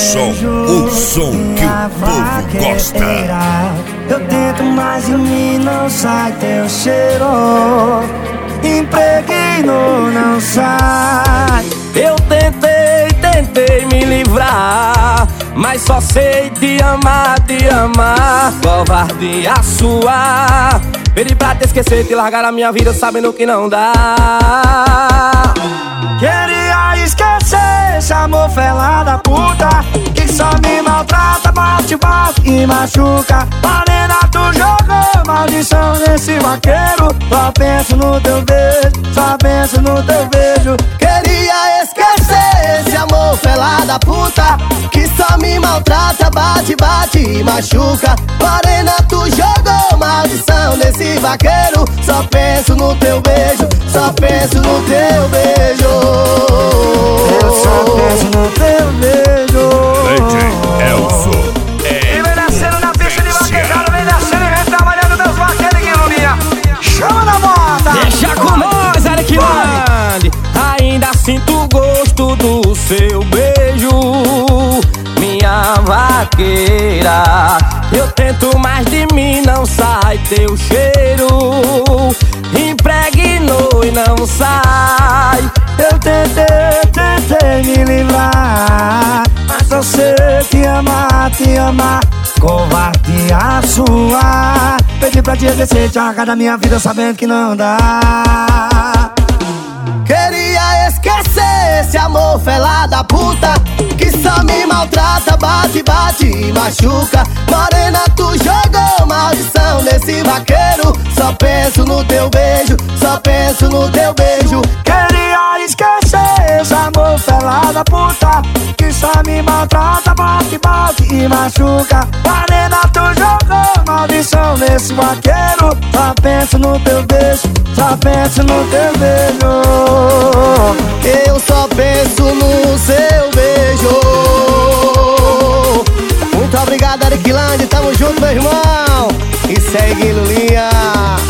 O som que o povo gosta. Eu tento, mas em mim não sai teu cheiro. Impregno, não sai. Eu tentei me livrar, mas só sei te amar. Covardia sua. Pedi pra te esquecer, te largar a minha vida sabendo que não dá. Queria esquecer esse amor fela da puta que só me maltrata, bate e machuca. Morena, tu jogou maldição nesse vaqueiro. Só penso no teu beijo, só penso no teu beijo. Queria esquecer esse amor fela da puta que só me maltrata, bate e machuca. Morena, tu jogou maldição nesse vaqueiro. Só penso no teu beijo, só penso no teu beijo. Eu só penso no teu beijo. DJ Elson. E vem descendo na pista de vaquejada, vem descendo e vem trabalhando meus vaqueiros que iluminam. Chama na moda. Deixa com nós, Eric Land. Ainda sinto o gosto do seu beijo, minha vaqueira. Eu tento, mas de mim não sai teu cheiro. Impregnou e não sai. Eu tentei me livrar, mas só sei te amar. Covardia sua. Pedi pra te esquecer, te arrancar da minha vida sabendo que não dá. Queria esquecer esse amor fela da puta que só me maltrata, bate e machuca. Morena, tu jogou maldição nesse vaqueiro. Só penso no teu beijo, só penso no teu beijo. Queria esquecer esse amor fela da puta que só me maltrata, bate e machuca. Morena, tu jogou maldição nesse vaqueiro. Só penso no teu beijo, só penso no teu beijo. Eu só penso no seu beijo. Muito obrigado, Eric Land, tamo junto, meu irmão. E segue, Lulinha.